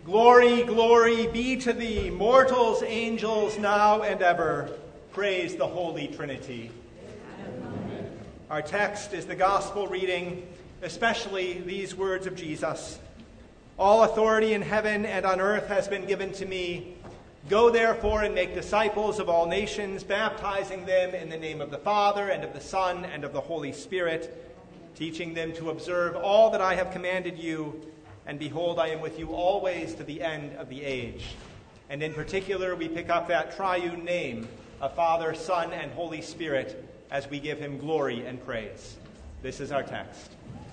Glory, glory be to thee, mortals, angels, now and ever. Praise the Holy Trinity. Amen. Our text is the gospel reading, especially these words of Jesus. All authority in heaven and on earth has been given to me. Go therefore and make disciples of all nations, baptizing them in the name of the Father and of the Son and of the Holy Spirit, teaching them to observe all that I have commanded you. And behold, I am with you always to the end of the age. And in particular, we pick up that triune name of Father, Son, and Holy Spirit as we give him glory and praise. This is our text.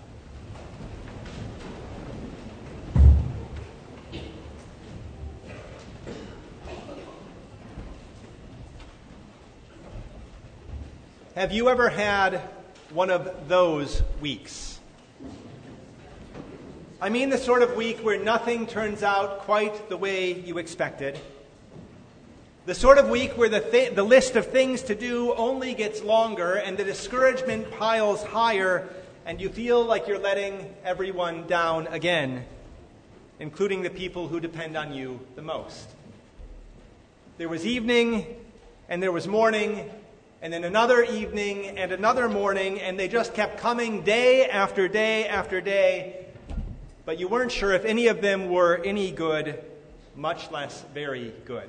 Have you ever had one of those weeks? I mean the sort of week where nothing turns out quite the way you expected. The sort of week where the list of things to do only gets longer and the discouragement piles higher and you feel like you're letting everyone down again, including the people who depend on you the most. There was evening and there was morning and then another evening and another morning, and they just kept coming day after day after day. But you weren't sure if any of them were any good, much less very good.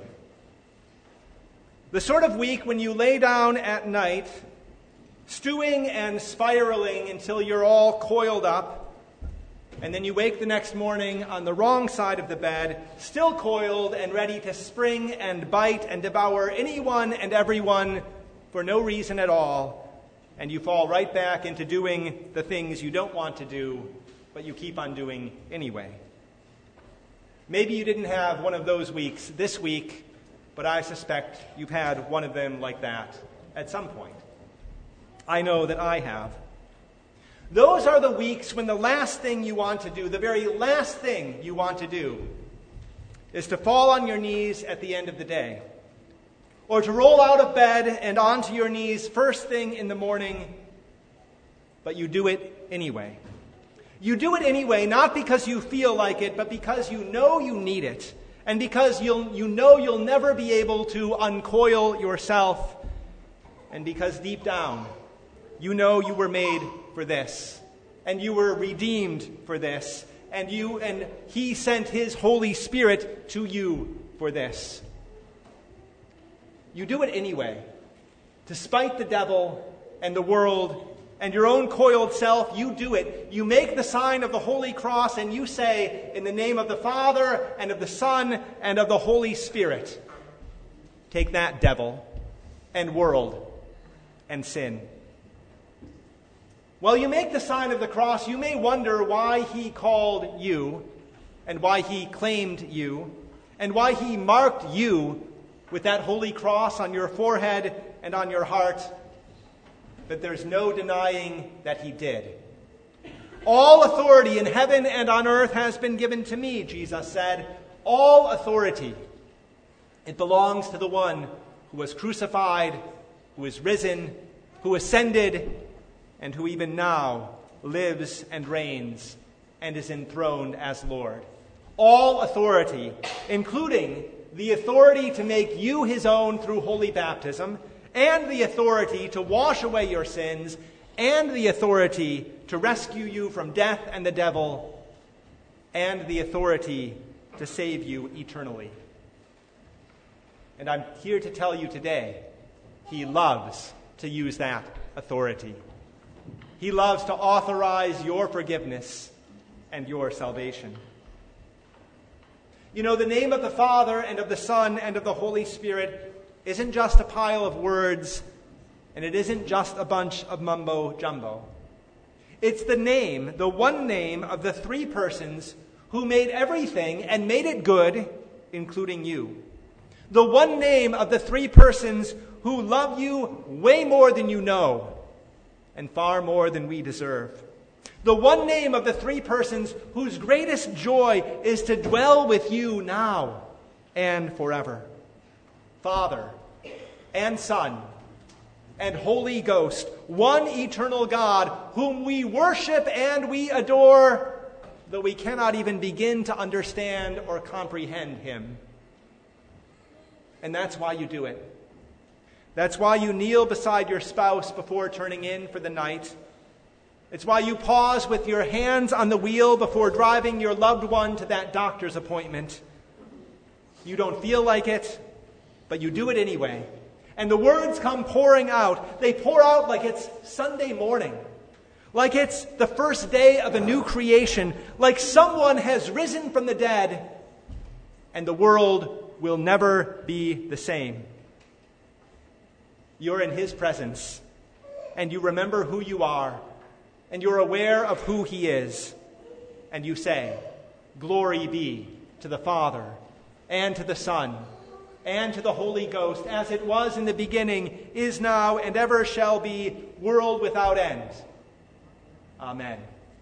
The sort of week when you lay down at night, stewing and spiraling until you're all coiled up, and then you wake the next morning on the wrong side of the bed, still coiled and ready to spring and bite and devour anyone and everyone for no reason at all, and you fall right back into doing the things you don't want to do, but you keep on doing anyway. Maybe you didn't have one of those weeks this week, but I suspect you've had one of them like that at some point. I know that I have. Those are the weeks when the last thing you want to do, the very last thing you want to do, is to fall on your knees at the end of the day, or to roll out of bed and onto your knees first thing in the morning, but you do it anyway. You do it anyway, not because you feel like it, but because you know you need it, and because you know you'll never be able to uncoil yourself, and because deep down, you know you were made for this, and you were redeemed for this, and He sent His Holy Spirit to you for this. You do it anyway, despite the devil and the world and your own coiled self. You do it. You make the sign of the Holy Cross and you say, in the name of the Father and of the Son and of the Holy Spirit, take that, devil and world and sin. While you make the sign of the cross, you may wonder why He called you and why He claimed you and why He marked you with that holy cross on your forehead and on your heart. But there's no denying that He did. All authority in heaven and on earth has been given to me, Jesus said. All authority. It belongs to the one who was crucified, who is risen, who ascended, and who even now lives and reigns and is enthroned as Lord. All authority, including the authority to make you His own through holy baptism, and the authority to wash away your sins, and the authority to rescue you from death and the devil, and the authority to save you eternally. And I'm here to tell you today, He loves to use that authority. He loves to authorize your forgiveness and your salvation. You know, the name of the Father and of the Son and of the Holy Spirit isn't just a pile of words, and it isn't just a bunch of mumbo-jumbo. It's the name, the one name of the three persons who made everything and made it good, including you. The one name of the three persons who love you way more than you know, and far more than we deserve. The one name of the three persons whose greatest joy is to dwell with you now and forever. Father and Son and Holy Ghost, one eternal God, whom we worship and we adore, though we cannot even begin to understand or comprehend him. And that's why you do it. That's why you kneel beside your spouse before turning in for the night. It's why you pause with your hands on the wheel before driving your loved one to that doctor's appointment. You don't feel like it, but you do it anyway. And the words come pouring out. They pour out like it's Sunday morning, like it's the first day of a new creation, like someone has risen from the dead, and the world will never be the same. You're in his presence, and you remember who you are, and you're aware of who he is, and you say, "Glory be to the Father, and to the Son, and to the Holy Ghost, as it was in the beginning, is now, and ever shall be, world without end. Amen."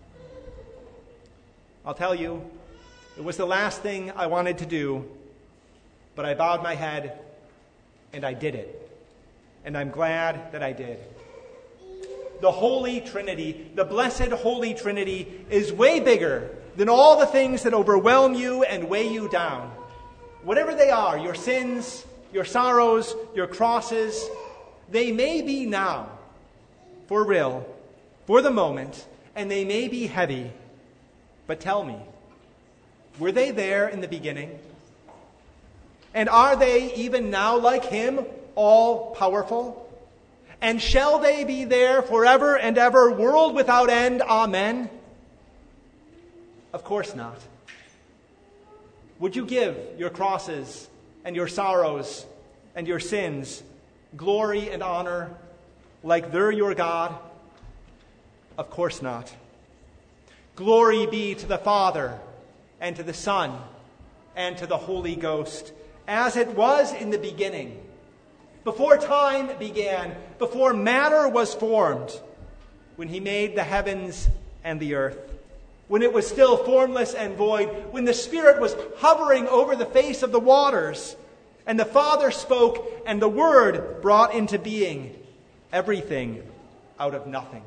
I'll tell you, it was the last thing I wanted to do, but I bowed my head, and I did it. And I'm glad that I did. The Holy Trinity, the blessed Holy Trinity, is way bigger than all the things that overwhelm you and weigh you down. Whatever they are, your sins, your sorrows, your crosses, they may be now, for real, for the moment, and they may be heavy. But tell me, were they there in the beginning? And are they even now, like him, all powerful? And shall they be there forever and ever, world without end? Amen? Of course not. Would you give your crosses and your sorrows and your sins glory and honor like they're your God? Of course not. Glory be to the Father and to the Son and to the Holy Ghost, as it was in the beginning, before time began, before matter was formed, when he made the heavens and the earth, when it was still formless and void, when the Spirit was hovering over the face of the waters, and the Father spoke, and the Word brought into being everything out of nothing.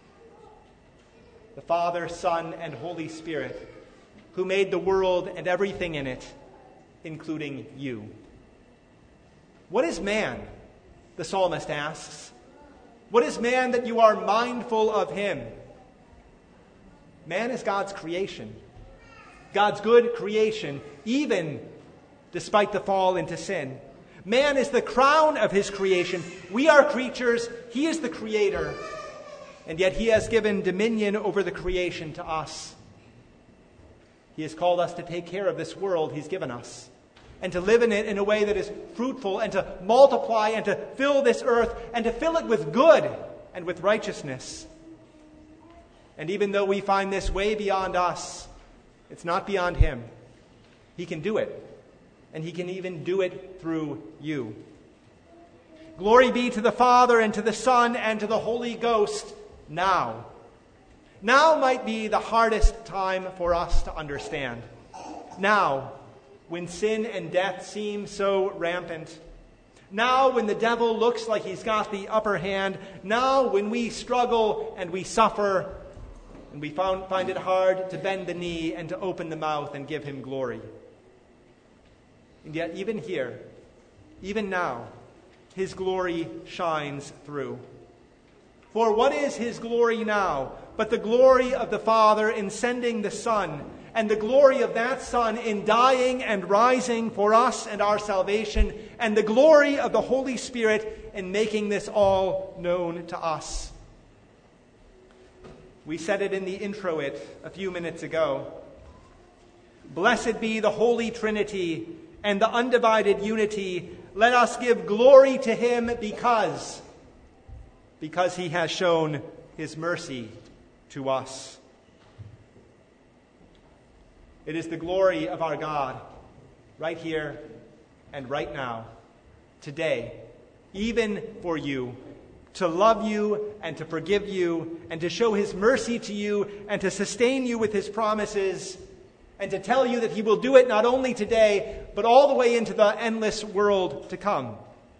The Father, Son, and Holy Spirit, who made the world and everything in it, including you. What is man? The psalmist asks. What is man that you are mindful of him? Man is God's creation. God's good creation, even despite the fall into sin. Man is the crown of his creation. We are creatures. He is the creator. And yet he has given dominion over the creation to us. He has called us to take care of this world he's given us, and to live in it in a way that is fruitful, and to multiply, and to fill this earth, and to fill it with good and with righteousness. And even though we find this way beyond us, it's not beyond him. He can do it, and he can even do it through you. Glory be to the Father, and to the Son, and to the Holy Ghost now. Now might be the hardest time for us to understand. Now, when sin and death seem so rampant. Now, when the devil looks like he's got the upper hand. Now, when we struggle and we suffer, and we find it hard to bend the knee and to open the mouth and give him glory. And yet, even here, even now, his glory shines through. For what is his glory now but the glory of the Father in sending the Son, and the glory of that Son in dying and rising for us and our salvation, and the glory of the Holy Spirit in making this all known to us. We said it in the introit a few minutes ago. Blessed be the Holy Trinity and the undivided unity. Let us give glory to him because he has shown his mercy to us. It is the glory of our God, right here and right now, today, even for you, to love you and to forgive you and to show his mercy to you and to sustain you with his promises and to tell you that he will do it not only today, but all the way into the endless world to come.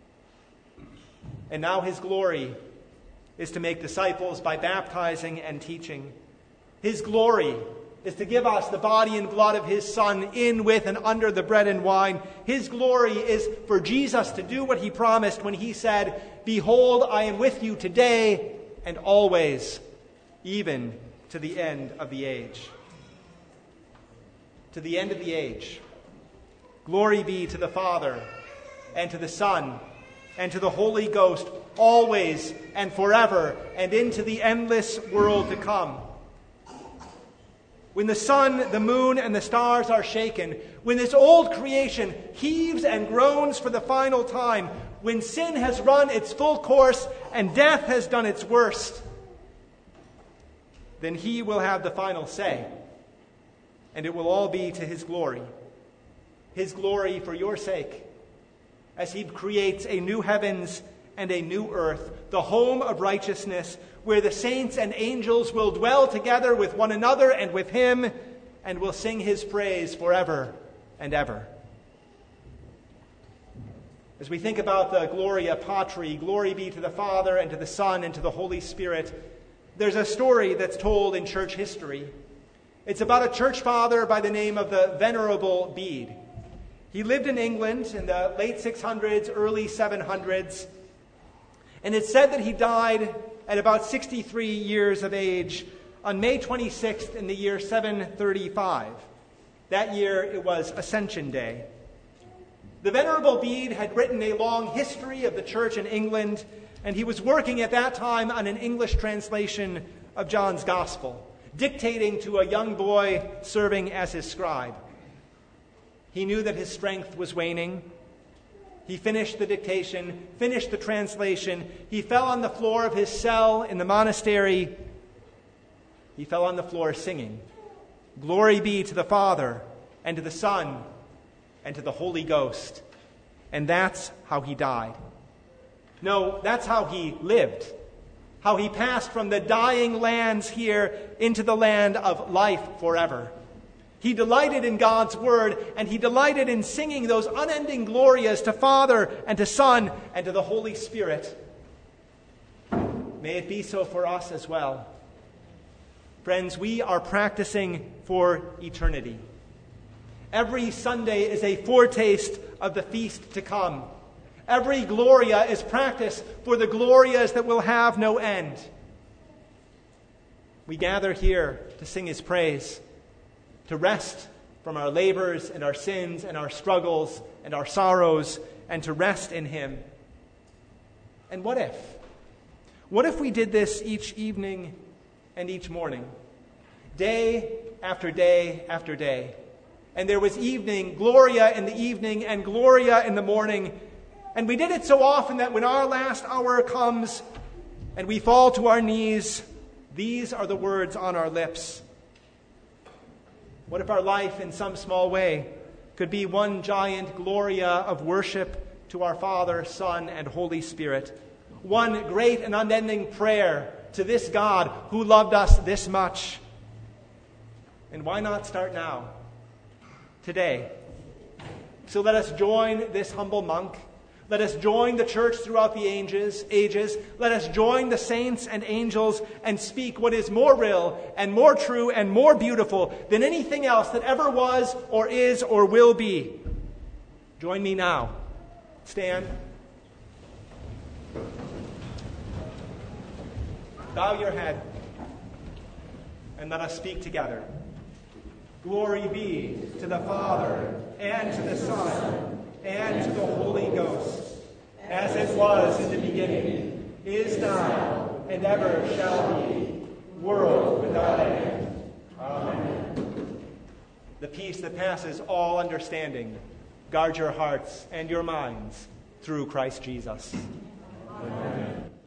And now his glory is to make disciples by baptizing and teaching. His glory is to give us the body and blood of his Son in, with, and under the bread and wine. His glory is for Jesus to do what he promised when he said, "Behold, I am with you today and always, even to the end of the age." To the end of the age. Glory be to the Father, and to the Son, and to the Holy Ghost, always and forever, and into the endless world to come. When the sun, the moon, and the stars are shaken, when this old creation heaves and groans for the final time, when sin has run its full course and death has done its worst, then he will have the final say, and it will all be to his glory for your sake, as he creates a new heavens and a new earth, the home of righteousness, where the saints and angels will dwell together with one another and with him, and will sing his praise forever and ever. As we think about the Gloria Patri, glory be to the Father and to the Son and to the Holy Spirit, there's a story that's told in church history. It's about a church father by the name of the Venerable Bede. He lived in England in the late 600s, early 700s, and it's said that he died at about 63 years of age on May 26th in the year 735. That year it was Ascension Day. The Venerable Bede had written a long history of the church in England, and he was working at that time on an English translation of John's Gospel, dictating to a young boy serving as his scribe. He knew that his strength was waning. He finished the dictation, finished the translation. He fell on the floor of his cell in the monastery. He fell on the floor singing, "Glory be to the Father, and to the Son, and to the Holy Ghost." And that's how he died. No, that's how he lived. How he passed from the dying lands here into the land of life forever. He delighted in God's word, and he delighted in singing those unending glorias to Father and to Son and to the Holy Spirit. May it be so for us as well. Friends, we are practicing for eternity. Every Sunday is a foretaste of the feast to come. Every Gloria is practice for the Glorias that will have no end. We gather here to sing his praise, to rest from our labors and our sins and our struggles and our sorrows, and to rest in him. And what if? What if we did this each evening and each morning, day after day after day, and there was evening, Gloria in the evening and Gloria in the morning, and we did it so often that when our last hour comes and we fall to our knees, these are the words on our lips. What if our life in some small way could be one giant Gloria of worship to our Father, Son, and Holy Spirit? One great and unending prayer to this God who loved us this much. And why not start now? Today. So let us join this humble monk. Let us join the church throughout the ages. Let us join the saints and angels and speak what is more real and more true and more beautiful than anything else that ever was or is or will be. Join me now. Stand. Bow your head and let us speak together. Glory be to the Father, and to the Son, and to the Holy Ghost, as it was in the beginning, is now, and ever shall be, world without end. Amen. The peace that passes all understanding, guard your hearts and your minds through Christ Jesus. Amen.